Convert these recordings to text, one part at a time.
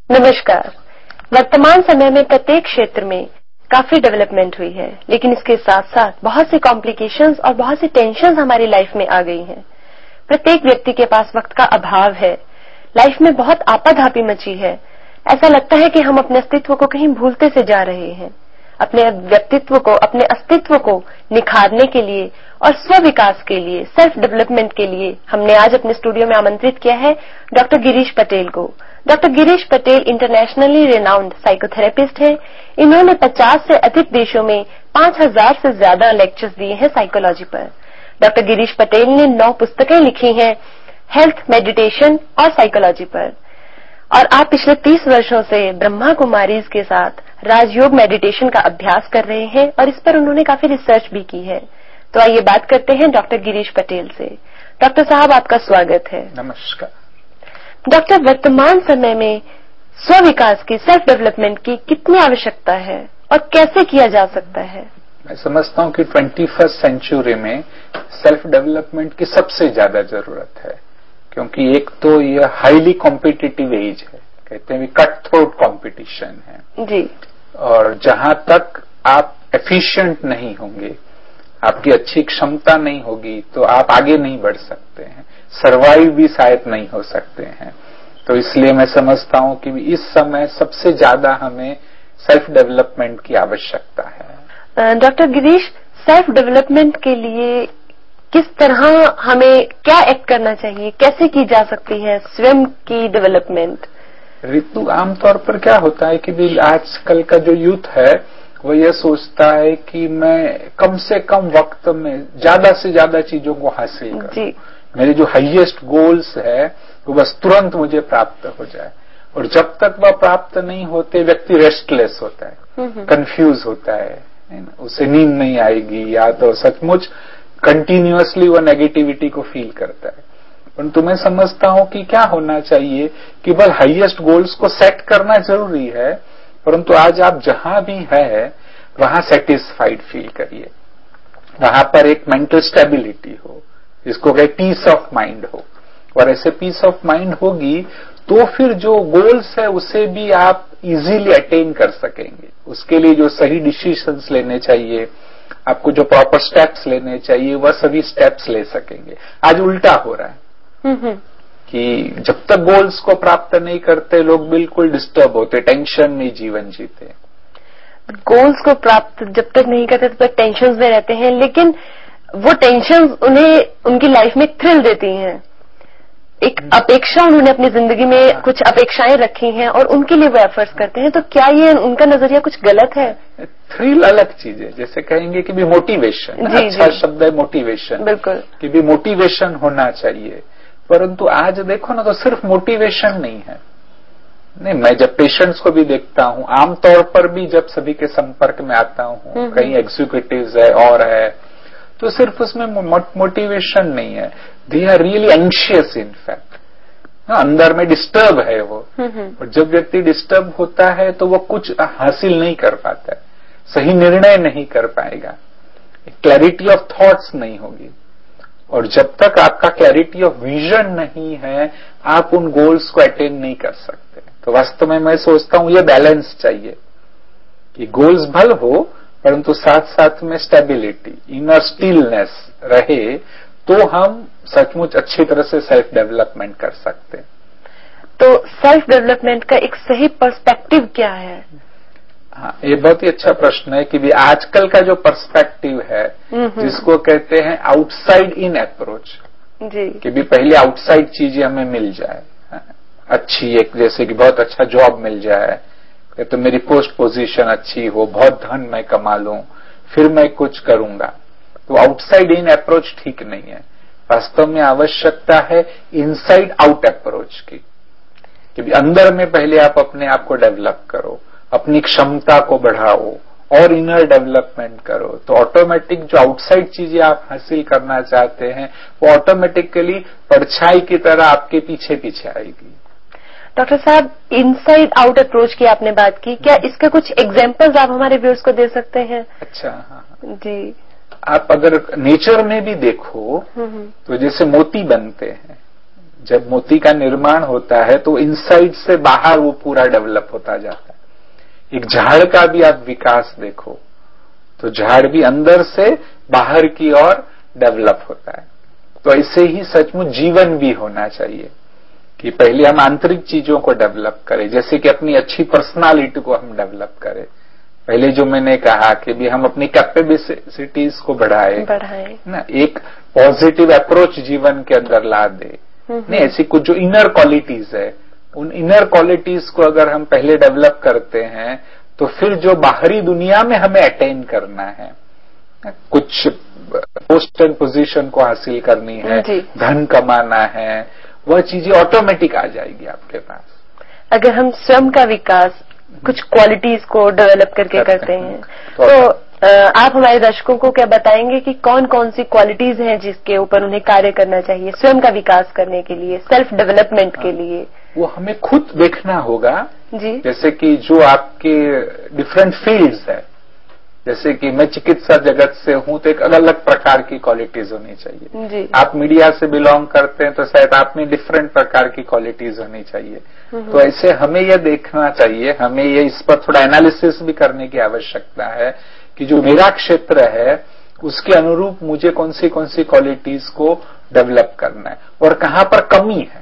नमस्कार। वर्तमान समय में प्रत्येक क्षेत्र में काफी डेवलपमेंट हुई है, लेकिन इसके साथ साथ बहुत सी कॉम्प्लिकेशंस और बहुत सी टेंशंस हमारी लाइफ में आ गई हैं। प्रत्येक व्यक्ति के पास वक्त का अभाव है, लाइफ में बहुत आपाधापी मची है। ऐसा लगता है कि हम अपने अस्तित्व को कहीं भूलते से जा रहे हैं। अपने व्यक्तित्व को, अपने अस्तित्व को निखारने के लिए और स्व विकास के लिए, सेल्फ डेवलपमेंट के लिए हमने आज अपने स्टूडियो में आमंत्रित किया है डॉक्टर गिरीश पटेल को। Doctor Girish Patel internationally renowned psychotherapist हैं। इन्होंने 50 से अधिक देशों में 5000 से ज्यादा लेक्चर्स दिए हैं साइकोलॉजी पर। डॉक्टर गिरीश पटेल ने 9 पुस्तकें लिखी हैं हेल्थ, मेडिटेशन और साइकोलॉजी पर। और आप पिछले 30 वर्षों से ब्रह्मा कुमारीज के साथ राजयोग मेडिटेशन का अभ्यास कर रहे हैं और इस पर उन्होंने काफी रिसर्च भी की है। तो आइए बात करते हैं डॉक्टर गिरीश पटेल से। डॉक्टर साहब, आपका स्वागत है। नमस्कार। डॉक्टर, वर्तमान समय में स्व विकास की, सेल्फ डेवलपमेंट की कितनी आवश्यकता है और कैसे किया जा सकता है? मैं समझता हूं कि 21st सेंचुरी में सेल्फ डेवलपमेंट की सबसे ज्यादा जरूरत है, क्योंकि एक तो ये हाईली कॉम्पिटिटिव एज है, कहते हैं कट थ्रोट कॉम्पिटिशन है जी। और जहां तक आप एफिशिएंट नहीं होंगे, आपकी अच्छी क्षमता नहीं होगी, तो आप आगे नहीं बढ़ सकते हैं, सर्वाइव भी शायद नहीं हो सकते हैं। तो इसलिए मैं समझता हूं कि इस समय सबसे ज्यादा हमें सेल्फ डेवलपमेंट की आवश्यकता है। डॉक्टर गिरीश, सेल्फ डेवलपमेंट के लिए किस तरह हमें क्या एक्ट करना चाहिए, कैसे की जा सकती है स्वयं की डेवलपमेंट? ऋतु, आमतौर पर क्या होता है कि आजकल का जो यूथ है वो ये सोचता है कि मैं कम से कम वक्त में ज्यादा से ज्यादा चीजों को हासिल करूं। मेरे जो हाईएस्ट गोल्स है वो बस तुरंत मुझे प्राप्त हो जाए, और जब तक वह प्राप्त नहीं होते व्यक्ति रेस्टलेस होता है, कंफ्यूज होता है ना? उसे नींद नहीं आएगी या तो सचमुच कंटिन्यूअसली वो नेगेटिविटी को फील करता है। परंतु मैं समझता हूं कि क्या होना चाहिए, केवल हाईएस्ट गोल्स को सेट करना जरूरी है, परंतु आज आप जहां भी है वहां सेटिस्फाइड फील करिए, वहां पर एक मेंटल स्टेबिलिटी हो, जिसको कहे पीस ऑफ माइंड हो। और ऐसे पीस ऑफ माइंड होगी तो फिर जो गोल्स है उसे भी आप इजीली अटेन कर सकेंगे। उसके लिए जो सही डिसीजंस लेने चाहिए, आपको जो प्रॉपर स्टेप्स लेने चाहिए, वह सभी स्टेप्स ले सकेंगे। आज उल्टा हो रहा है कि जब तक गोल्स को प्राप्त नहीं करते लोग बिल्कुल डिस्टर्ब होते, टेंशन में जीवन जीते। गोल्स को प्राप्त जब तक नहीं करते तब तक टेंशन में रहते हैं, लेकिन वो टेंशन उन्हें उनकी लाइफ में थ्रिल देती हैं। एक अपेक्षा, उन्होंने अपनी जिंदगी में कुछ अपेक्षाएं रखी हैं और उनके लिए वो एफर्ट्स करते हैं। तो क्या ये उनका नजरिया कुछ गलत है? थ्रिल अलग चीज है, जैसे कहेंगे कि भी मोटिवेशन, अच्छा शब्द है मोटिवेशन, बिल्कुल, कि भी मोटिवेशन होना चाहिए। परंतु आज देखो ना, तो सिर्फ मोटिवेशन नहीं है। नहीं, मैं जब पेशेंट्स को भी देखता हूं, आमतौर पर भी जब सभी के संपर्क में आता हूं, कई एग्जीक्यूटिव्स है और है, तो सिर्फ उसमें मोटिवेशन नहीं है, they are really anxious in fact, अंदर में डिस्टर्ब है वो। और जब व्यक्ति डिस्टर्ब होता है तो वो कुछ हासिल नहीं कर पाता है, सही निर्णय नहीं कर पाएगा, क्लैरिटी ऑफ थॉट्स नहीं होगी। और जब तक आपका क्लैरिटी ऑफ विजन नहीं है, आप उन गोल्स को अटेन नहीं कर सकते। तो वास्तव में मैं सोचता हूं ये बैलेंस चाहिए कि गोल्स भल हो, परंतु साथ साथ में स्टेबिलिटी, इनर स्टिलनेस रहे, तो हम सचमुच अच्छी तरह से सेल्फ डेवलपमेंट कर सकते हैं। तो सेल्फ डेवलपमेंट का एक सही पर्सपेक्टिव क्या है? हाँ, ये बहुत ही अच्छा प्रश्न है कि भी आजकल का जो पर्सपेक्टिव है, जिसको कहते हैं आउटसाइड इन अप्रोच, कि भी पहले आउटसाइड चीजें हमें मिल जाए, अच्छी एक, जैसे कि बहुत अच्छा जॉब मिल जाए, तो मेरी पोस्ट पोजीशन अच्छी हो, बहुत धन मैं कमा लूं, फिर मैं कुछ करूंगा। तो आउटसाइड इन अप्रोच ठीक नहीं है। वास्तव में आवश्यकता है इनसाइड आउट अप्रोच की, कि अंदर में पहले आप अपने आप को डेवलप करो, अपनी क्षमता को बढ़ाओ और इनर डेवलपमेंट करो, तो ऑटोमेटिक जो आउटसाइड चीजें आप हासिल करना चाहते हैं वो ऑटोमेटिकली परछाई की तरह आपके पीछे पीछे आएगी। डॉक्टर साहब, इनसाइड आउट अप्रोच की आपने बात की, क्या इसका कुछ एग्जांपल्स आप हमारे व्यूअर्स को दे सकते हैं? अच्छा, हाँ जी। आप अगर नेचर में भी देखो तो जैसे मोती बनते हैं, जब मोती का निर्माण होता है तो इनसाइड से बाहर वो पूरा डेवलप होता जाता है। एक झाड़ का भी आप विकास देखो तो झाड़ भी अंदर से बाहर की ओर डेवलप होता है। तो ऐसे ही सचमुच जीवन भी होना चाहिए कि पहले हम आंतरिक चीजों को डेवलप करें, जैसे कि अपनी अच्छी पर्सनालिटी को हम डेवलप करें। पहले जो मैंने कहा कि भी हम अपनी कैपेबिलिटीज को बढ़ाएं ना, एक पॉजिटिव अप्रोच जीवन के अंदर ला दे। नहीं, ऐसी कुछ जो इनर क्वालिटीज है, उन इनर क्वालिटीज को अगर हम पहले डेवलप करते हैं तो फिर जो बाहरी दुनिया में हमें अटेन करना है, कुछ पोस्ट एंड पोजीशन को हासिल करनी है, धन कमाना है, वह चीजें ऑटोमेटिक आ जाएगी आपके पास अगर हम स्वयं का विकास कुछ क्वालिटीज को डेवलप करके करते हैं। तो आप हमारे दर्शकों को क्या बताएंगे कि कौन कौन सी क्वालिटीज हैं जिसके ऊपर उन्हें कार्य करना चाहिए स्वयं का विकास करने के लिए, सेल्फ डेवलपमेंट के लिए? वो हमें खुद देखना होगा जी। जैसे कि जो आपके डिफरेंट फील्ड्स है, जैसे कि मैं चिकित्सा जगत से हूं तो एक अलग अलग प्रकार की क्वालिटीज होनी चाहिए जी। आप मीडिया से बिलोंग करते हैं तो शायद आप में डिफरेंट प्रकार की क्वालिटीज होनी चाहिए। तो ऐसे हमें यह देखना चाहिए, हमें ये इस पर थोड़ा एनालिसिस भी करने की आवश्यकता है कि जो मेरा क्षेत्र है उसके अनुरूप मुझे कौन सी क्वालिटीज को डेवलप करना है और कहां पर कमी है।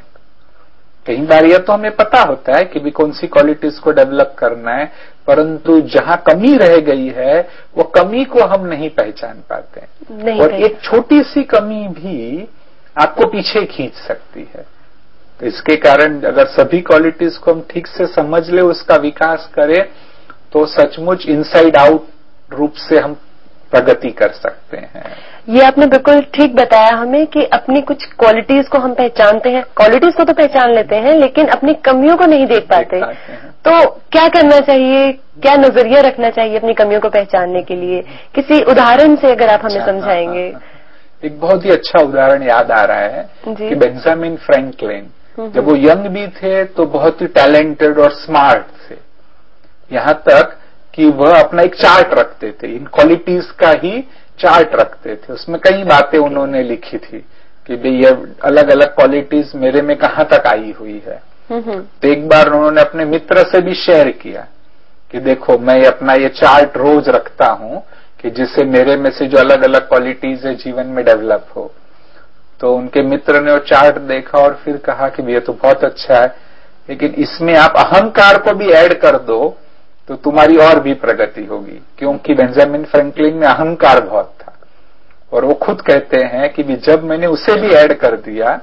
कई बार यह तो हमें पता होता है कि भी कौन सी क्वालिटीज को डेवलप करना है, परंतु जहां कमी रह गई है वो कमी को हम नहीं पहचान पाते और एक छोटी सी कमी भी आपको पीछे खींच सकती है। तो इसके कारण अगर सभी क्वालिटीज को हम ठीक से समझ ले, उसका विकास करें तो सचमुच इनसाइड आउट रूप से हम प्रगति कर सकते हैं। ये आपने बिल्कुल ठीक बताया हमें कि अपनी कुछ क्वालिटीज को हम पहचानते हैं, क्वालिटीज को तो पहचान लेते हैं लेकिन अपनी कमियों को नहीं देख पाते। तो क्या करना चाहिए, क्या नजरिया रखना चाहिए अपनी कमियों को पहचानने के लिए? किसी उदाहरण से अगर आप हमें समझाएंगे। एक बहुत ही अच्छा उदाहरण याद आ रहा है कि बेंजामिन फ्रैंकलिन जब वो यंग भी थे तो बहुत ही टैलेंटेड और स्मार्ट थे, यहां तक कि वह अपना एक चार्ट रखते थे, इन क्वालिटीज का ही चार्ट रखते थे। उसमें कई बातें उन्होंने लिखी थी कि भाई ये अलग अलग क्वालिटीज मेरे में कहां तक आई हुई है। तो एक बार उन्होंने अपने मित्र से भी शेयर किया कि देखो मैं अपना ये चार्ट रोज रखता हूं कि जिससे मेरे में से जो अलग अलग क्वालिटीज है जीवन में डेवलप हो। तो उनके मित्र ने वो चार्ट देखा और फिर कहा कि ये तो बहुत अच्छा है, लेकिन इसमें आप अहंकार को भी ऐड कर दो तो तुम्हारी और भी प्रगति होगी, क्योंकि बेंजामिन फ्रैंकलिन में अहंकार बहुत था और वो खुद कहते हैं कि भी जब मैंने उसे भी ऐड कर दिया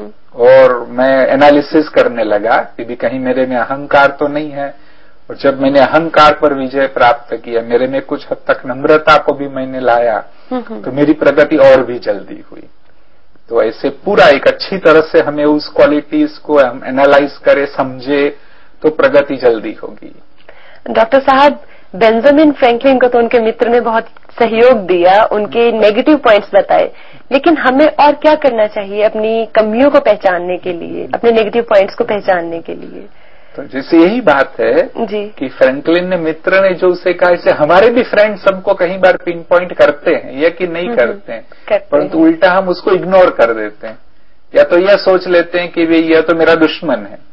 और मैं एनालिसिस करने लगा कि भी कहीं मेरे में अहंकार तो नहीं है, और जब मैंने अहंकार पर विजय प्राप्त किया, मेरे में कुछ हद तक नम्रता को भी मैंने लाया तो मेरी प्रगति और भी जल्दी हुई। तो ऐसे पूरा एक अच्छी तरह से हमें उस क्वालिटीज को हम एनालाइज करें, समझे तो प्रगति जल्दी होगी। डॉक्टर साहब, बेंजामिन फ्रैंकलिन को तो उनके मित्र ने बहुत सहयोग दिया, उनके नेगेटिव पॉइंट्स बताए, लेकिन हमें और क्या करना चाहिए अपनी कमियों को पहचानने के लिए, अपने नेगेटिव पॉइंट्स को पहचानने के लिए? तो जैसे यही बात है जी कि फ्रैंकलिन ने मित्र ने जो उसे कहा, इसे हमारे भी फ्रेंड्स हमको कई बार पिन पॉइंट करते हैं, यह कि नहीं करते हैं, परंतु उल्टा हम उसको इग्नोर कर देते हैं या तो यह सोच लेते हैं कि भाई यह तो मेरा दुश्मन है,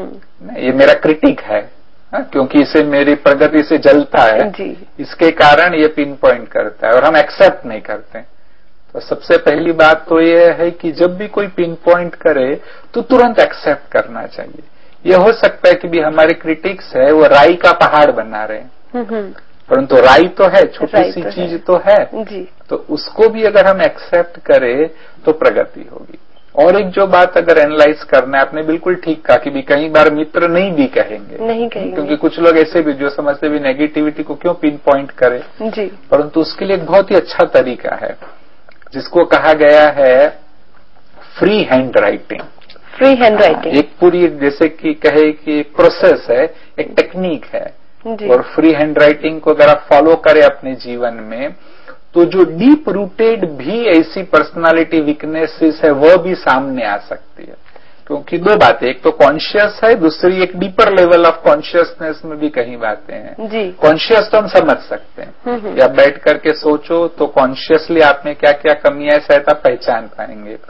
ये मेरा क्रिटिक है, क्योंकि इसे मेरी प्रगति से जलता है, इसके कारण ये पिन पॉइंट करता है और हम एक्सेप्ट नहीं करते। तो सबसे पहली बात तो ये है कि जब भी कोई पिन पॉइंट करे तो तुरंत एक्सेप्ट करना चाहिए। ये हो सकता है कि भी हमारे क्रिटिक्स है वो राई का पहाड़ बना रहे हैं, परंतु राई तो है, छोटी सी चीज तो है, तो उसको भी अगर हम एक्सेप्ट करें तो प्रगति होगी। और एक जो बात अगर एनालाइज करना है, आपने बिल्कुल ठीक कहा कि भी कई बार मित्र नहीं भी कहेंगे, क्योंकि कुछ लोग ऐसे भी जो समझते भी नेगेटिविटी को क्यों पिन पॉइंट करें, परंतु उसके लिए एक बहुत ही अच्छा तरीका है जिसको कहा गया है free hand writing. Free hand writing एक पूरी जैसे कि कहे कि एक प्रोसेस है, एक टेक्निक है, और फ्री हैंड राइटिंग को अगर आप फॉलो करें अपने जीवन में तो जो डीप रूटेड भी ऐसी पर्सनालिटी वीकनेसेस है वह भी सामने आ सकती है। क्योंकि दो बातें, एक तो कॉन्शियस है, दूसरी एक डीपर लेवल ऑफ कॉन्शियसनेस में भी कहीं बातें हैं। कॉन्शियस तो हम समझ सकते हैं कि आप बैठ करके सोचो तो कॉन्शियसली आप में क्या क्या कमियां है शायद आप पहचान पाएंगे,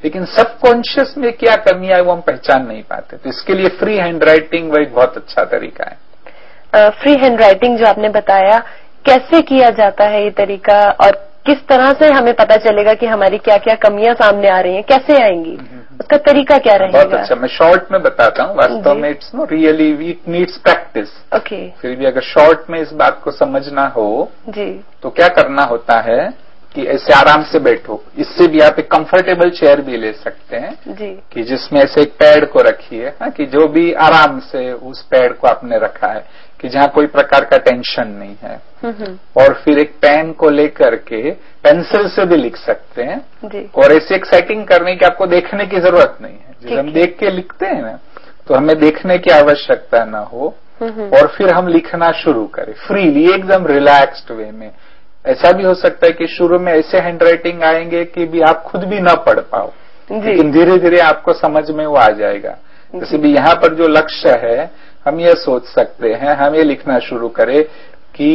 लेकिन सबकॉन्शियस में क्या कमी है वो हम पहचान नहीं पाते। तो इसके लिए फ्री हैंड राइटिंग वो एक बहुत अच्छा तरीका है। फ्री हैंड राइटिंग जो आपने बताया, कैसे किया जाता है ये तरीका, और किस तरह से हमें पता चलेगा कि हमारी क्या क्या कमियां सामने आ रही हैं, कैसे आएंगी, उसका तरीका क्या रहेगा? बहुत अच्छा, मैं शॉर्ट में बताता हूँ। वास्तव में it's no really it needs practice. Okay. फिर भी अगर शॉर्ट में इस बात को समझना हो जी, तो क्या करना होता है कि ऐसे आराम से बैठो। इससे भी आप एक कंफर्टेबल चेयर भी ले सकते हैं जी, कि जिसमें ऐसे एक पैड को रखिए, कि जो भी आराम से उस पैड को आपने रखा है कि जहां कोई प्रकार का टेंशन नहीं है। और फिर एक पेन को लेकर के पेंसिल से भी लिख सकते हैं जी। और ऐसी एक सेटिंग करने की आपको देखने की जरूरत नहीं है। जैसे हम देख के लिखते हैं ना, तो हमें देखने की आवश्यकता ना हो और फिर हम लिखना शुरू करें फ्रीली, एकदम रिलैक्स्ड वे में। ऐसा भी हो सकता है कि शुरू में ऐसे हैंड राइटिंग आएंगे कि भी आप खुद भी ना पढ़ पाओ, लेकिन धीरे धीरे आपको समझ में वो आ जाएगा। जैसे भी यहाँ पर जो लक्ष्य है, हम ये सोच सकते हैं, हम ये लिखना शुरू करें कि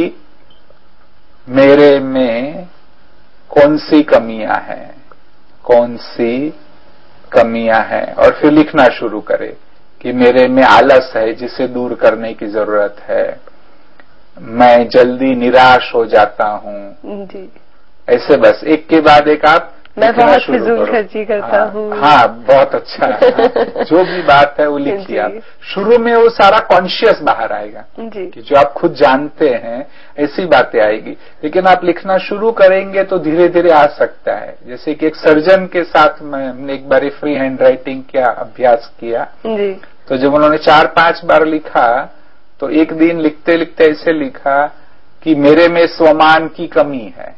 मेरे में कौन सी कमियां हैं, कौन सी कमियां हैं, और फिर लिखना शुरू करें कि मेरे में आलस है जिसे दूर करने की जरूरत है, मैं जल्दी निराश हो जाता हूँ जी। ऐसे बस एक के बाद एक आप मैं बहुत फिजूल खर्ची करता हूँ। हाँ, बहुत अच्छा। हाँ, जो भी बात है वो लिखिए आप। शुरू में वो सारा कॉन्शियस बाहर आएगा जी। कि जो आप खुद जानते हैं ऐसी बातें आएगी, लेकिन आप लिखना शुरू करेंगे तो धीरे धीरे आ सकता है। जैसे कि एक सर्जन के साथ हमने एक बार फ्री हैंड राइटिंग का अभ्यास किया जी। तो जब उन्होंने 4-5 बार लिखा तो एक दिन लिखते लिखते ऐसे लिखा कि मेरे में स्वमान की कमी है।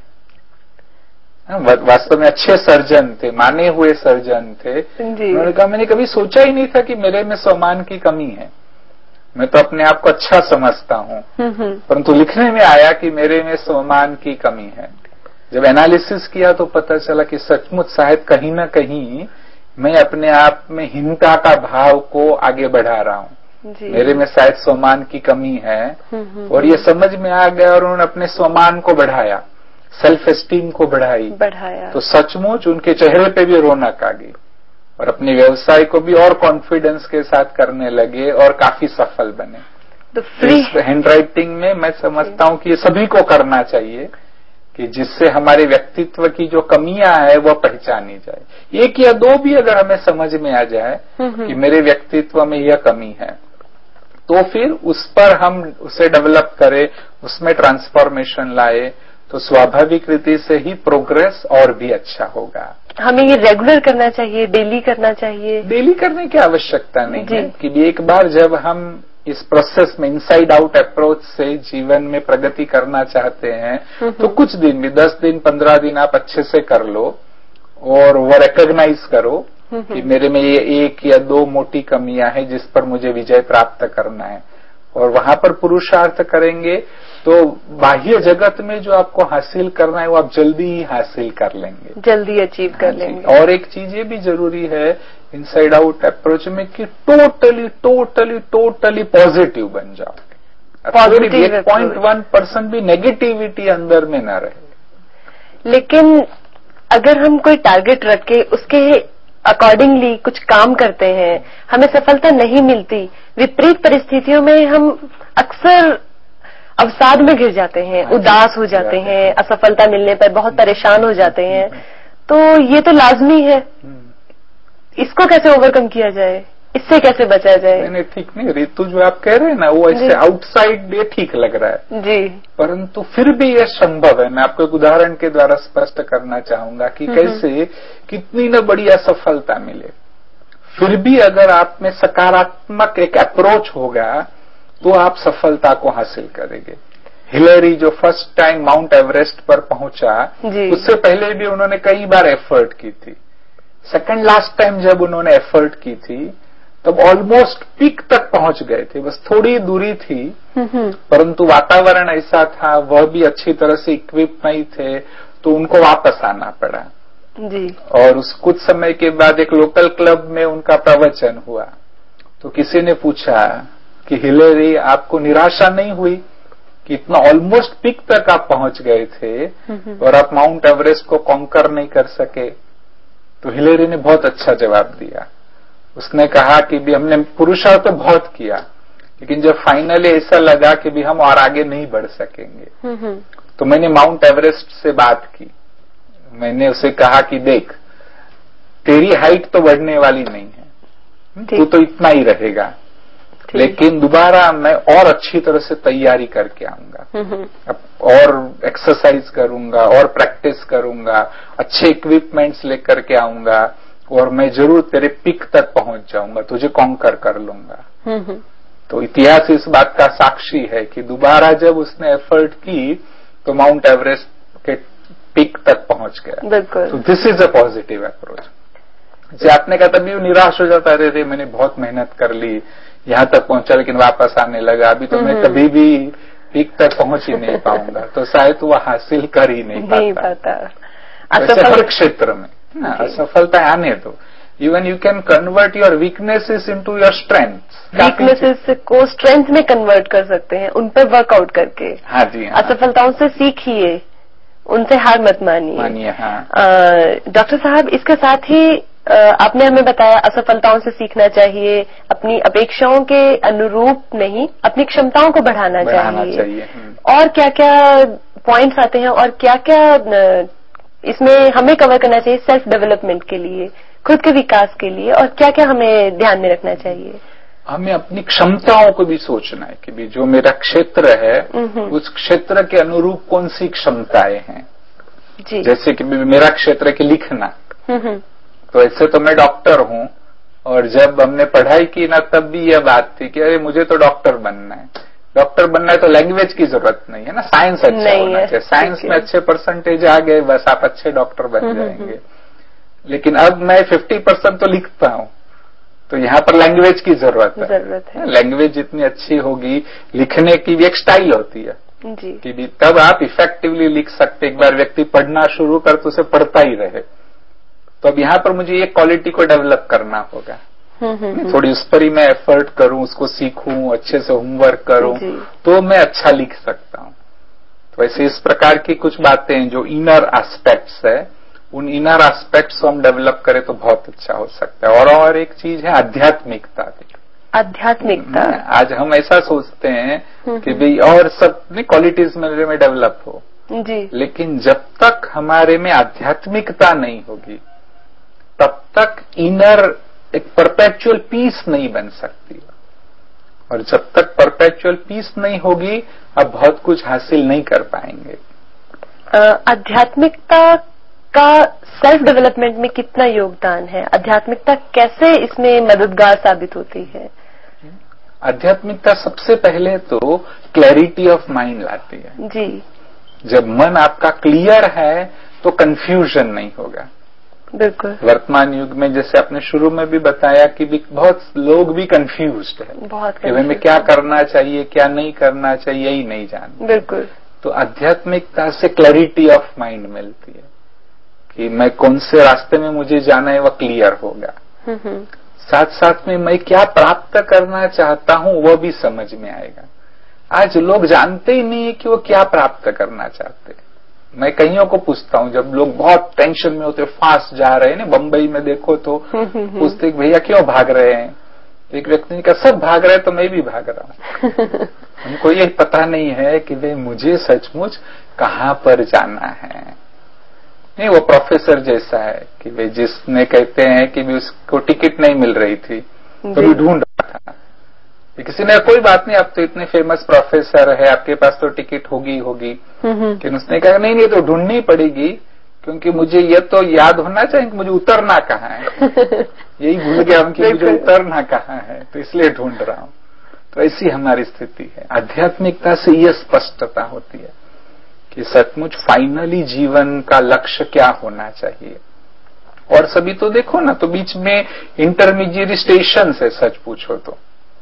वास्तव में अच्छे सर्जन थे, माने हुए सर्जन थे। उन्होंने कहा मैंने कभी सोचा ही नहीं था कि मेरे में स्वमान की कमी है, मैं तो अपने आप को अच्छा समझता हूँ, परंतु लिखने में आया कि मेरे में स्वमान की कमी है। जब एनालिसिस किया तो पता चला कि सचमुच शायद कहीं ना कहीं मैं अपने आप में हीनता का भाव को आगे बढ़ा रहा हूँ, मेरे में शायद स्वमान की कमी है। और ये समझ में आ गया और उन्होंने अपने स्वमान को बढ़ाया, सेल्फ एस्टीम को बढ़ाया। तो सचमुच उनके चेहरे पे भी रौनक आ गई और अपने व्यवसाय को भी और कॉन्फिडेंस के साथ करने लगे और काफी सफल बने। तो फ्री हैंड राइटिंग में मैं समझता हूँ कि ये सभी को करना चाहिए कि जिससे हमारे व्यक्तित्व की जो कमियां है वो पहचानी जाए। एक या दो भी अगर हमें समझ में आ जाए कि मेरे व्यक्तित्व में यह कमी है, तो फिर उस पर हम उसे डेवलप करें, उसमें ट्रांसफॉर्मेशन लाए, तो स्वाभाविक रीति से ही प्रोग्रेस और भी अच्छा होगा। हमें ये रेगुलर करना चाहिए, डेली करना चाहिए? डेली करने की आवश्यकता नहीं है कि एक बार जब हम इस प्रोसेस में इनसाइड आउट अप्रोच से जीवन में प्रगति करना चाहते हैं तो कुछ दिन भी 10 दिन 15 दिन आप अच्छे से कर लो और वो रिकॉग्नाइज करो कि मेरे में ये 1 या 2 मोटी कमियां हैं जिस पर मुझे विजय प्राप्त करना है, और वहां पर पुरुषार्थ करेंगे तो बाह्य जगत में जो आपको हासिल करना है वो आप जल्दी ही हासिल कर लेंगे, जल्दी अचीव कर लेंगे। और एक चीज ये भी जरूरी है इनसाइड आउट अप्रोच में कि टोटली पॉजिटिव बन जाओ, 0.1% भी नेगेटिविटी अंदर में ना रहे। लेकिन अगर हम कोई टारगेट रख के उसके अकॉर्डिंगली कुछ काम करते हैं, हमें सफलता नहीं मिलती, विपरीत परिस्थितियों में हम अक्सर अवसाद में घिर जाते हैं, उदास हो जाते हैं, असफलता मिलने पर बहुत परेशान हो जाते हैं, तो ये तो लाजमी है। इसको कैसे ओवरकम किया जाए, इससे कैसे बचा जाए? नहीं, ठीक नहीं रितु, जो आप कह रहे हैं ना वो ऐसे आउटसाइड ये ठीक लग रहा है जी, परंतु फिर भी यह संभव है। मैं आपको एक उदाहरण के द्वारा स्पष्ट करना चाहूंगा कि कैसे कितनी न बड़ी असफलता मिले, फिर भी अगर आप में सकारात्मक एक अप्रोच होगा तो आप सफलता को हासिल करेंगे। हिलेरी जो फर्स्ट टाइम माउंट एवरेस्ट पर पहुंचा, उससे पहले भी उन्होंने कई बार एफर्ट की थी। सेकंड लास्ट टाइम जब उन्होंने एफर्ट की थी तब ऑलमोस्ट पीक तक पहुंच गए थे, बस थोड़ी दूरी थी, परंतु वातावरण ऐसा था, वह भी अच्छी तरह से इक्विप नहीं थे, तो उनको वापस आना पड़ा जी। और उस कुछ समय के बाद एक लोकल क्लब में उनका प्रवचन हुआ, तो किसी ने पूछा कि हिलेरी आपको निराशा नहीं हुई कि इतना ऑलमोस्ट पीक तक आप पहुंच गए थे और आप माउंट एवरेस्ट को कॉन्कर नहीं कर सके? तो हिलेरी ने बहुत अच्छा जवाब दिया। उसने कहा कि भी हमने पुरुषार्थ तो बहुत किया, लेकिन जब फाइनली ऐसा लगा कि भी हम और आगे नहीं बढ़ सकेंगे, तो मैंने माउंट एवरेस्ट से बात की। मैंने उसे कहा कि देख, तेरी हाइट तो बढ़ने वाली नहीं है, तू तो इतना ही रहेगा, लेकिन दोबारा मैं और अच्छी तरह से तैयारी करके आऊंगा, और एक्सरसाइज करूंगा और प्रैक्टिस करूंगा, अच्छे इक्विपमेंट्स लेकर के आऊंगा, और मैं जरूर तेरे पिक तक पहुंच जाऊंगा, तुझे कॉन्कर कर लूंगा। तो इतिहास इस बात का साक्षी है कि दोबारा जब उसने एफर्ट की तो माउंट एवरेस्ट के पिक तक पहुंच गया। तो this is a positive approach. जैसे आपने कहा तभी वो निराश हो जाता है, अरे मैंने बहुत मेहनत कर ली, यहां तक पहुंचा लेकिन वापस आने लगा, अभी तो मैं कभी भी पीक तक पहुंच ही नहीं पाऊंगा, तो शायद वो हासिल कर ही नहीं पाता। ऐसे हर क्षेत्र में असफलता आने दो, even you can convert your weaknesses into your strength. Weaknesses को स्ट्रेंथ में कन्वर्ट कर सकते हैं, उन पर वर्कआउट करके। हाँ जी, हाँ। असफलताओं से सीखिए, उनसे हार मत मानिए। हाँ। डॉक्टर साहब, इसके साथ ही आपने हमें बताया असफलताओं से सीखना चाहिए, अपनी अपेक्षाओं के अनुरूप नहीं, अपनी क्षमताओं को बढ़ाना चाहिए। और क्या क्या पॉइंट्स आते हैं और क्या क्या इसमें हमें कवर करना चाहिए सेल्फ डेवलपमेंट के लिए, खुद के विकास के लिए, और क्या क्या हमें ध्यान में रखना चाहिए? हमें अपनी क्षमताओं को भी सोचना है कि भी जो मेरा क्षेत्र है उस क्षेत्र के अनुरूप कौन सी क्षमताएं हैं जी। जैसे कि मेरा क्षेत्र है कि लिखना, तो ऐसे तो मैं डॉक्टर हूं, और जब हमने पढ़ाई की ना तब भी यह बात थी कि अरे मुझे तो डॉक्टर बनना है। डॉक्टर बनना है तो लैंग्वेज की जरूरत नहीं है ना, साइंस अच्छा होना चाहिए, साइंस में अच्छे परसेंटेज आ गए बस आप अच्छे डॉक्टर बन जाएंगे। लेकिन अब मैं 50% तो लिखता हूं, तो यहाँ पर लैंग्वेज की जरूरत है। लैंग्वेज जितनी अच्छी होगी, लिखने की भी एक स्टाइल होती है जी। कि भी तब आप इफेक्टिवली लिख सकते। एक बार व्यक्ति पढ़ना शुरू कर तो उसे पढ़ता ही रहे, तो अब यहाँ पर मुझे ये क्वालिटी को डेवलप करना होगा। थोड़ी उस पर ही मैं एफर्ट करूं, उसको सीखूं, अच्छे से होमवर्क करूं, तो मैं अच्छा लिख सकता हूं। तो ऐसे इस प्रकार की कुछ बातें जो इनर एस्पेक्ट्स है, उन इनर एस्पेक्ट्स को हम डेवलप करें तो बहुत अच्छा हो सकता है। और एक चीज है आध्यात्मिकता भी। आध्यात्मिकता, आज हम ऐसा सोचते हैं कि भाई और सब क्वालिटीज मेरे में डेवलप हो जी, लेकिन जब तक हमारे में आध्यात्मिकता नहीं होगी तब तक इनर एक परपेचुअल पीस नहीं बन सकती, और जब तक परपेचुअल पीस नहीं होगी आप बहुत कुछ हासिल नहीं कर पाएंगे। आध्यात्मिकता का सेल्फ डेवलपमेंट में कितना योगदान है? आध्यात्मिकता कैसे इसमें मददगार साबित होती है? आध्यात्मिकता सबसे पहले तो क्लैरिटी ऑफ माइंड लाती है जी। जब मन आपका क्लियर है तो कंफ्यूजन नहीं होगा। बिल्कुल। वर्तमान युग में जैसे आपने शुरू में भी बताया कि भी बहुत लोग भी कंफ्यूज्ड है, बहुत कि हमें क्या करना चाहिए, क्या नहीं करना चाहिए, यही नहीं जानते। बिल्कुल। तो आध्यात्मिकता से क्लैरिटी ऑफ माइंड मिलती है कि मैं कौन से रास्ते में मुझे जाना है वह क्लियर होगा। साथ साथ में मैं क्या प्राप्त करना चाहता हूं वह भी समझ में आएगा। आज लोग जानते ही नहीं है कि वो क्या प्राप्त करना चाहते हैं। मैं कईयों को पूछता हूं, जब लोग बहुत टेंशन में होते, फास्ट जा रहे हैं ना, बंबई में देखो तो पूछते भैया क्यों भाग रहे हैं? एक व्यक्ति ने कहा सब भाग रहे हैं तो मैं भी भाग रहा हूं। हमको ये पता नहीं है कि भाई मुझे सचमुच कहां पर जाना है। नहीं, वो प्रोफेसर जैसा है कि भाई जिसने कहते हैं कि भी उसको टिकट नहीं मिल रही थी तो भी ढूंढ रहा था, किसी ने कोई बात नहीं, आप तो इतने फेमस प्रोफेसर है, आपके पास तो टिकट होगी लेकिन उसने कहा नहीं तो ढूंढनी पड़ेगी, क्योंकि मुझे ये तो याद होना चाहिए कि मुझे उतरना कहाँ है। यही भूल गया हम कि मुझे उतरना कहाँ है, तो इसलिए ढूंढ रहा हूं। तो ऐसी हमारी स्थिति है। आध्यात्मिकता से यह स्पष्टता होती है कि सचमुच फाइनली जीवन का लक्ष्य क्या होना चाहिए। और सभी तो देखो ना, तो बीच में इंटरमीडिएट स्टेशन है, सच पूछो तो।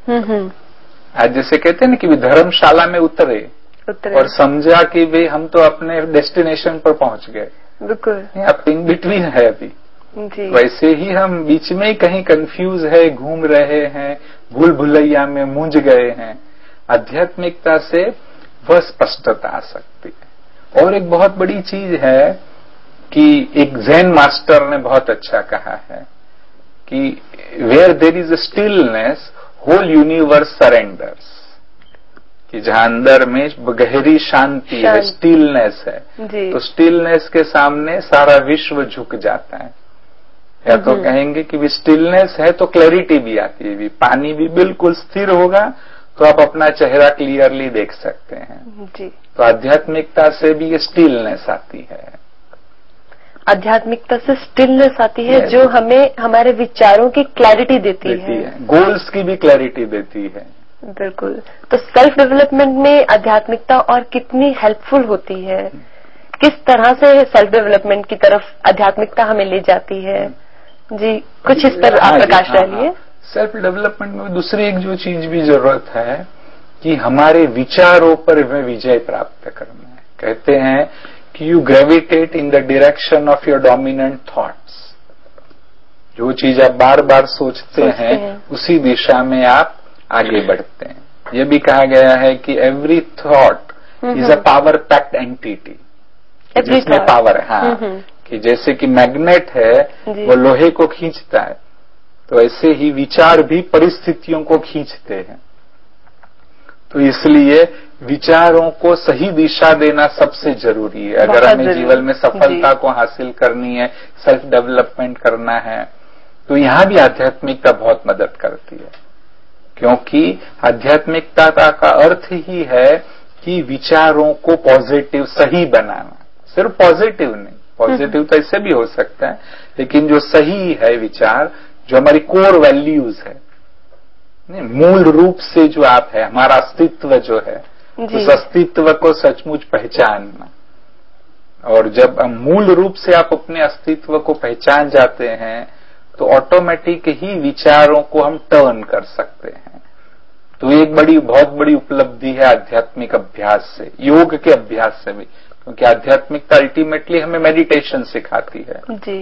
आज जैसे कहते हैं ना कि धर्मशाला में उतरे और समझा कि भाई हम तो अपने डेस्टिनेशन पर पहुंच गए, बिल्कुल अब इन बिटवीन है अभी जी। वैसे ही हम बीच में ही कहीं कंफ्यूज है, घूम रहे हैं, भूल भुलैया में मूंझ गए हैं। आध्यात्मिकता से वह स्पष्टता आ सकती है। और एक बहुत बड़ी चीज है कि एक ज़ेन मास्टर ने बहुत अच्छा कहा है कि where there is stillness whole universe surrenders, कि जहां अंदर में गहरी शांति है, स्टिलनेस है, तो स्टिलनेस के सामने सारा विश्व झुक जाता है। या तो कहेंगे कि भी स्टिलनेस है तो क्लैरिटी भी आती है, भी पानी भी बिल्कुल स्थिर होगा तो आप अपना चेहरा क्लियरली देख सकते हैं जी। तो आध्यात्मिकता से भी ये स्टिलनेस आती है, आध्यात्मिकता से स्टिलनेस आती है जो हमें हमारे विचारों की क्लैरिटी देती है, गोल्स की भी क्लैरिटी देती है। बिल्कुल। तो सेल्फ डेवलपमेंट में आध्यात्मिकता और कितनी हेल्पफुल होती है, किस तरह से सेल्फ डेवलपमेंट की तरफ आध्यात्मिकता हमें ले जाती है जी, कुछ इस पर आप प्रकाश डालिए। सेल्फ डेवलपमेंट में दूसरी एक जो चीज भी जरूरत है कि हमारे विचारों पर हमें विजय प्राप्त करना है। कहते हैं कि you gravitate in the direction of your dominant thoughts, जो चीज आप बार बार सोचते हैं उसी दिशा में आप आगे बढ़ते हैं। यह भी कहा गया है कि every thought is a power packed entity, जिसमें पावर है, कि जैसे कि मैग्नेट है वो लोहे को खींचता है, तो ऐसे ही विचार भी परिस्थितियों को खींचते हैं। तो इसलिए विचारों को सही दिशा देना सबसे जरूरी है। अगर हमें जीवन में सफलता को हासिल करनी है, सेल्फ डेवलपमेंट करना है, तो यहां भी आध्यात्मिकता बहुत मदद करती है, क्योंकि आध्यात्मिकता का अर्थ ही है कि विचारों को पॉजिटिव सही बनाना। सिर्फ पॉजिटिव नहीं, पॉजिटिव तो ऐसे भी हो सकता है, लेकिन जो सही है विचार, जो हमारी कोर वैल्यूज है, मूल रूप से जो आप है, हमारा अस्तित्व जो है, उस अस्तित्व को सचमुच पहचानना। और जब मूल रूप से आप अपने अस्तित्व को पहचान जाते हैं तो ऑटोमेटिक ही विचारों को हम टर्न कर सकते हैं। तो एक बहुत बड़ी उपलब्धि है आध्यात्मिक अभ्यास से, योग के अभ्यास से भी, क्योंकि आध्यात्मिकता अल्टीमेटली हमें मेडिटेशन सिखाती है जी।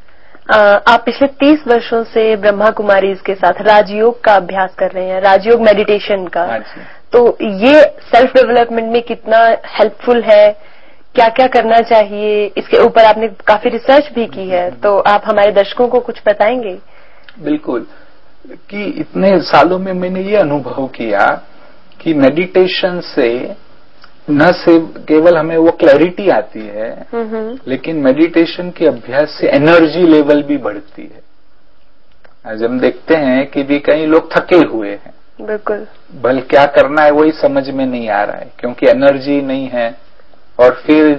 आप पिछले 30 वर्षों से ब्रह्मा कुमारीज के साथ राजयोग का अभ्यास कर रहे हैं, राजयोग मेडिटेशन का, तो ये सेल्फ डेवलपमेंट में कितना हेल्पफुल है, क्या क्या करना चाहिए, इसके ऊपर आपने काफी रिसर्च भी की है, तो आप हमारे दर्शकों को कुछ बताएंगे? बिल्कुल, कि इतने सालों में मैंने ये अनुभव किया कि मेडिटेशन से न सिर्फ केवल हमें वो क्लैरिटी आती है, लेकिन मेडिटेशन के अभ्यास से एनर्जी लेवल भी बढ़ती है। आज हम देखते हैं कि भी कई लोग थके हुए हैं, बिल्कुल, भले क्या करना है वही समझ में नहीं आ रहा है, क्योंकि एनर्जी नहीं है। और फिर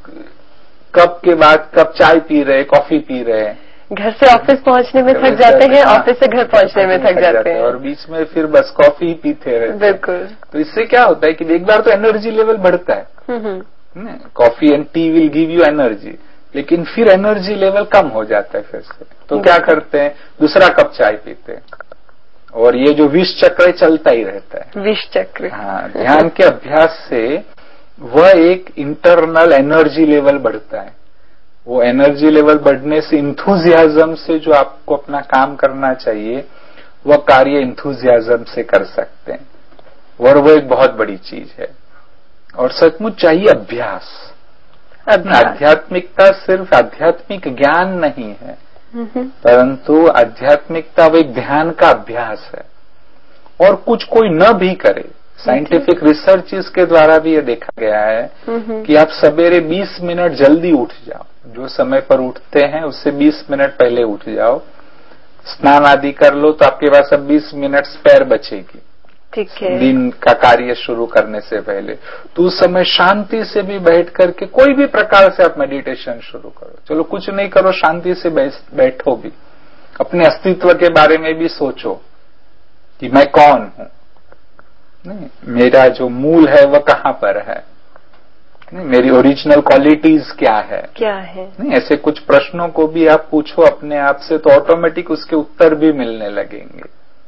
कब के बाद कब चाय पी रहे, कॉफी पी रहे, घर से ऑफिस पहुंचने में थक जाते हैं, ऑफिस से घर पहुंचने में थक जाते हैं, और बीच में फिर बस कॉफी ही पीते रहते हैं। बिल्कुल। तो इससे क्या होता है कि एक बार तो एनर्जी लेवल बढ़ता है, coffee and tea will give you energy, लेकिन फिर एनर्जी लेवल कम हो जाता है फिर से। तो क्या करते हैं, दूसरा कप चाय पीते हैं, और ये जो विष चक्र चलता ही रहता है, विष चक्र। हाँ, ध्यान के अभ्यास से वह एक इंटरनल एनर्जी लेवल बढ़ता है। वो एनर्जी लेवल बढ़ने से इंथुजियाज्म से जो आपको अपना काम करना चाहिए, वह कार्य इंथुजियाज्म से कर सकते हैं, और वो एक बहुत बड़ी चीज है। और सचमुच चाहिए अभ्यास। आध्यात्मिकता सिर्फ आध्यात्मिक ज्ञान नहीं है, परंतु आध्यात्मिकता वो एक ध्यान का अभ्यास है। और कुछ कोई न भी करे, साइंटिफिक रिसर्च के द्वारा भी ये देखा गया है कि आप सवेरे 20 मिनट जल्दी उठ जाओ, जो समय पर उठते हैं उससे 20 मिनट पहले उठ जाओ, स्नान आदि कर लो, तो आपके पास अब 20 मिनट स्पेयर बचेगी, ठीक है, दिन का कार्य शुरू करने से पहले। तो उस समय शांति से भी बैठ करके कोई भी प्रकार से आप मेडिटेशन शुरू करो। चलो कुछ नहीं करो, शांति से बैठो भी, अपने अस्तित्व के बारे में भी सोचो कि मैं कौन हूं, नहीं, मेरा जो मूल है वह कहाँ पर है, नहीं, मेरी ओरिजिनल क्वालिटीज क्या है, नहीं, ऐसे कुछ प्रश्नों को भी आप पूछो अपने आप से, तो ऑटोमेटिक उसके उत्तर भी मिलने लगेंगे।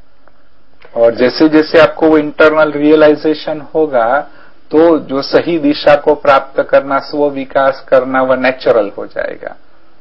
और जैसे जैसे आपको वो इंटरनल रियलाइजेशन होगा, तो जो सही दिशा को प्राप्त करना, स्व विकास करना, वह नेचुरल हो जाएगा।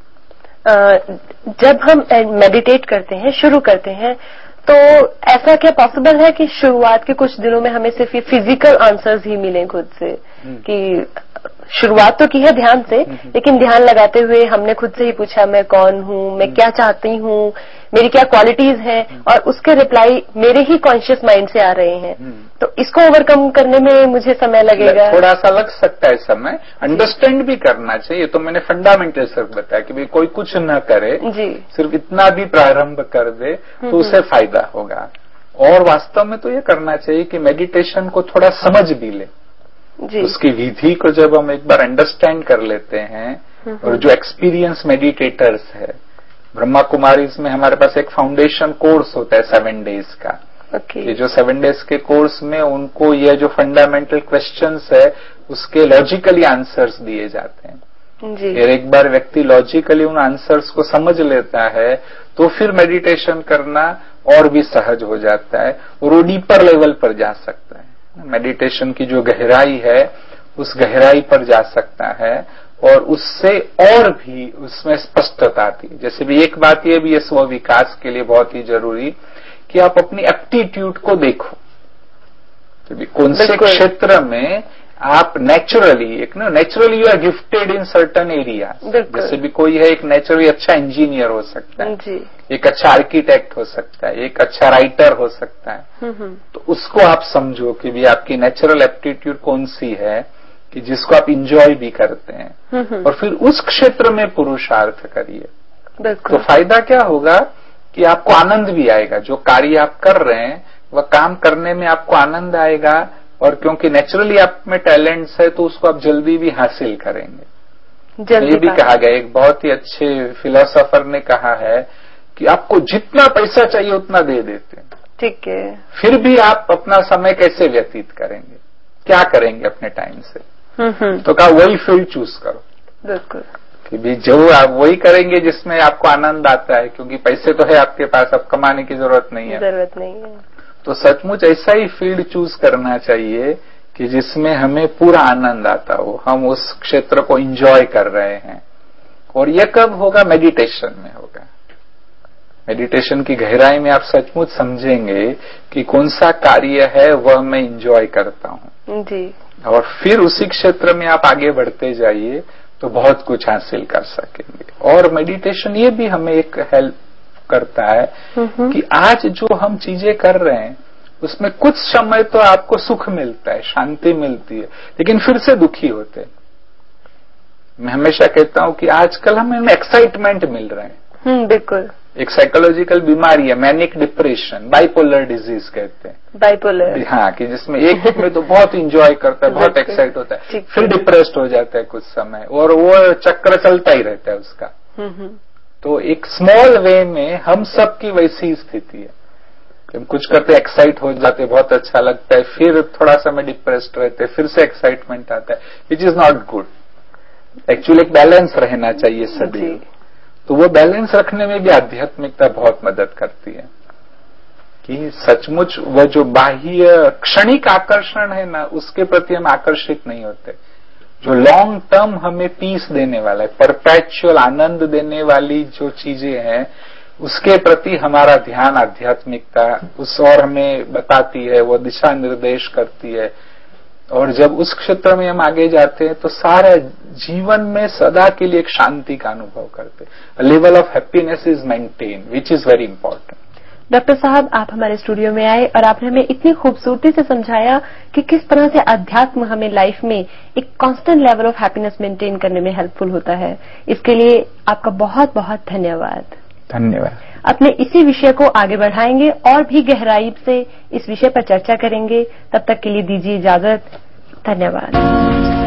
जब हम मेडिटेट करते हैं, शुरू करते हैं, तो ऐसा क्या पॉसिबल है कि शुरुआत के कुछ दिनों में हमें सिर्फ ये फिजिकल आंसर्स ही मिलें खुद से, कि शुरुआत तो की है ध्यान से, लेकिन ध्यान लगाते हुए हमने खुद से ही पूछा मैं कौन हूँ, मैं क्या चाहती हूँ, मेरी क्या क्वालिटीज हैं, और उसके रिप्लाई मेरे ही कॉन्शियस माइंड से आ रहे हैं। तो इसको ओवरकम करने में मुझे समय लगेगा, थोड़ा सा लग सकता है समय। अंडरस्टैंड भी करना चाहिए। तो मैंने फंडामेंटल सिर्फ बताया कि भाई कोई कुछ न करे जी, सिर्फ इतना भी प्रारंभ कर दे तो उसे फायदा होगा। और वास्तव में तो ये करना चाहिए कि मेडिटेशन को थोड़ा समझ भी ले जी। उसकी विधि को जब हम एक बार अंडरस्टैंड कर लेते हैं और जो एक्सपीरियंस मेडिटेटर्स है, ब्रह्मा कुमारीज में हमारे पास एक फाउंडेशन कोर्स होता है 7 डेज का। ये जो 7 डेज के कोर्स में उनको ये जो फंडामेंटल क्वेश्चंस है उसके लॉजिकली आंसर्स दिए जाते हैं जी। फिर एक बार व्यक्ति लॉजिकली उन आंसर्स को समझ लेता है तो फिर मेडिटेशन करना और भी सहज हो जाता है और वो डीपर लेवल पर जा सकता है। मेडिटेशन की जो गहराई है उस गहराई पर जा सकता है और उससे और भी उसमें स्पष्टता आती है। जैसे भी एक बात यह भी है स्व विकास के लिए बहुत ही जरूरी कि आप अपनी एप्टीट्यूड को देखो, तो कौन से क्षेत्र में आप naturally you are gifted in certain area. जैसे भी कोई है एक नेचुरली अच्छा इंजीनियर हो सकता है जी। एक अच्छा आर्किटेक्ट हो सकता है, एक अच्छा राइटर हो सकता है। तो उसको आप समझो कि भी आपकी नेचुरल एप्टीट्यूड कौन सी है कि जिसको आप इंजॉय भी करते हैं और फिर उस क्षेत्र में पुरुषार्थ करिए। तो फायदा क्या होगा कि आपको आनंद भी आएगा। जो कार्य आप कर रहे हैं वह काम करने में आपको आनंद आएगा और क्योंकि नेचुरली आप में टैलेंट्स है तो उसको आप जल्दी भी हासिल करेंगे। ये भी कहा गया, एक बहुत ही अच्छे फिलोसोफर ने कहा है कि आपको जितना पैसा चाहिए उतना दे देते हैं, ठीक है, फिर भी आप अपना समय कैसे व्यतीत करेंगे, क्या करेंगे अपने टाइम से। तो कहा वही फील्ड चूज करो। बिल्कुल कि भी जो आप वही करेंगे जिसमें आपको आनंद आता है, क्योंकि पैसे तो है आपके पास, अब कमाने की जरूरत नहीं है। तो सचमुच ऐसा ही फील्ड चूज करना चाहिए कि जिसमें हमें पूरा आनंद आता हो, हम उस क्षेत्र को एंजॉय कर रहे हैं। और यह कब होगा? मेडिटेशन में होगा। मेडिटेशन की गहराई में आप सचमुच समझेंगे कि कौन सा कार्य है वह मैं एंजॉय करता हूँ जी। और फिर उसी क्षेत्र में आप आगे बढ़ते जाइए तो बहुत कुछ हासिल कर सकेंगे। और मेडिटेशन ये भी हमें एक हेल्प करता है कि आज जो हम चीजें कर रहे हैं उसमें कुछ समय तो आपको सुख मिलता है, शांति मिलती है, लेकिन फिर से दुखी होते हैं। मैं हमेशा कहता हूं कि आजकल हमें एक्साइटमेंट मिल रहे हैं। बिल्कुल, एक साइकोलॉजिकल बीमारी है मैनिक डिप्रेशन, बाइपोलर डिजीज कहते हैं। बाइपोलर, हाँ, कि जिसमें एक में तो बहुत इंजॉय करता है, बहुत एक्साइट होता है, फिर डिप्रेस्ड हो जाता है कुछ समय और वो चक्र चलता ही रहता है उसका। तो एक स्मॉल वे में हम सबकी वैसी स्थिति है। हम कुछ करते एक्साइट हो जाते, बहुत अच्छा लगता है, फिर थोड़ा समय डिप्रेस्ड रहते, फिर से एक्साइटमेंट आता है, which is not good. Actually एक बैलेंस रहना चाहिए सदैव। तो वो बैलेंस रखने में भी आध्यात्मिकता बहुत मदद करती है कि सचमुच वह जो बाह्य क्षणिक आकर्षण है ना, उसके प्रति हम आकर्षित नहीं होते। जो लॉन्ग टर्म हमें पीस देने वाला है, परपेचुअल आनंद देने वाली जो चीजें हैं, उसके प्रति हमारा ध्यान आध्यात्मिकता उस और हमें बताती है, वो दिशा निर्देश करती है। और जब उस क्षेत्र में हम आगे जाते हैं तो सारा जीवन में सदा के लिए एक शांति का अनुभव करते हैं। Level of happiness is maintain, which is very important. Doctor साहब, आप हमारे स्टूडियो में आए और आपने हमें इतनी खूबसूरती से समझाया कि किस तरह से अध्यात्म हमें लाइफ में एक constant level of happiness maintain करने में हेल्पफुल होता है। इसके लिए आपका बहुत बहुत धन्यवाद। धन्यवाद। अपने इसी विषय को आगे बढ़ाएंगे और भी गहराई से इस विषय पर चर्चा करेंगे। तब तक के लिए दीजिए इजाजत। धन्यवाद।